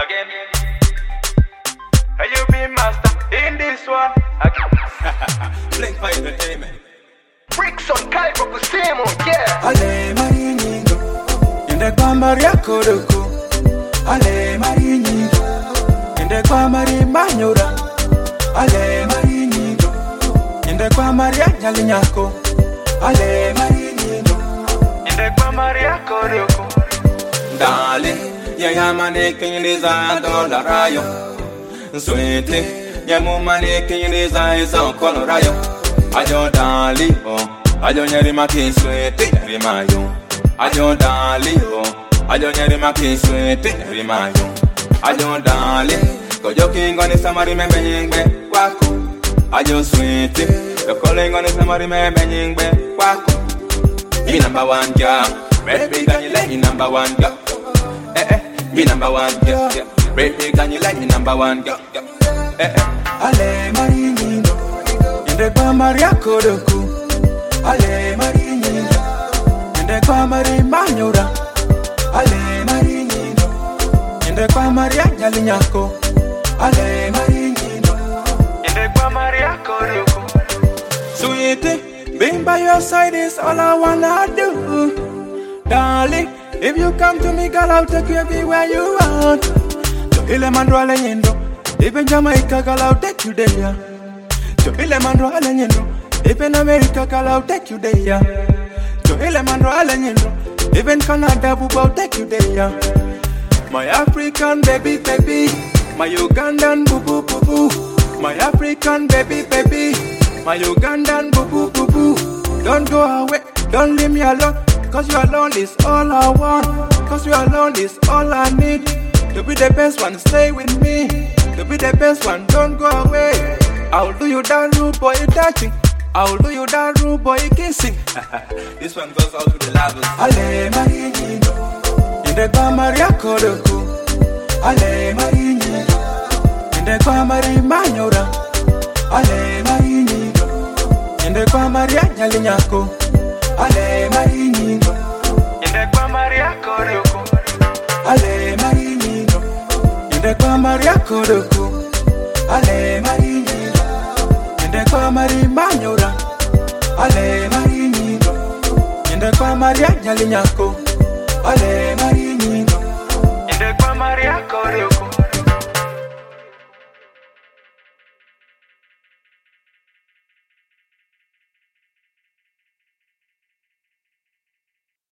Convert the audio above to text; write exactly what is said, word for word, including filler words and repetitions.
again. Hey, you be master in this one again. Blink for entertainment. Bricks on Cairo Kusemo, yeah. Ale marinyindo, yende kwa Maria Kodoko. Ale marinyindo, yende kwa Maria Manyora. Ale marinyindo, yende kwa Maria Nyalinyako. Ale marinyindo, yende kwa Maria Kodoko. Darling, ya ya maneke yindiza dola rayo. Sweetie, ya mu maneke yindiza iso kono rayo. Ajo dali oh, ajo nyeri maki sweetie nyeri mayo. Ajo dali oh, ajo nyeri maki sweetie nyeri mayo. Ajo dali, kojo kingo ni samari membe nyingbe kwako. Ajo sweetie, kolengo ni samari membe nyingbe kwako. You number one girl, red big and you like me number one girl. Eh eh, me number one girl. Red big and you like me number one girl. Eh eh. Ale marinyindo, yende kwa Maria Kodoko. Ale marinyindo, yende kwa Maria Manyora. Ale marinyindo, yende kwa Maria Nyalinyako. Ale marinyindo, yende kwa Maria Kodoko. Sweetie, being by your side is all I wanna do. Darling, if you come to me, girl, I'll take you everywhere you want. To Ilemandro Alenyendo, even Jamaica, girl, I'll take you there. To Ilemandro Alenyendo, even America, girl, I'll take you there. To Ilemandro Alenyendo, even Canada, I'll take you there. My African baby, baby, my Ugandan boo boo boo boo. My African baby, baby, my Ugandan boo boo boo boo. Don't go away, don't leave me alone. Cause you alone is all I want. Cause you alone is all I need. To be the best one, stay with me. To be the best one, don't go away. I'll do you that rude boy touching. I'll do you that rude boy kissing. This one goes out to the lovers. Ale marinyindo, yende kwa Maria Kodoko. Ale marinyindo, yende kwa Maria Manyora. Ale marinyindo, yende kwa Maria Nyalinyako. Ale marinyindo, yende kwa Maria Kodoko. Ale marinyindo, yende kwa Maria Kodoko. Ale marinyindo, yende kwa Maria Manyora. Ale marinyindo, yende kwa Maria Nyalinyako. Ale marinyindo, yende kwa Maria Kodoko.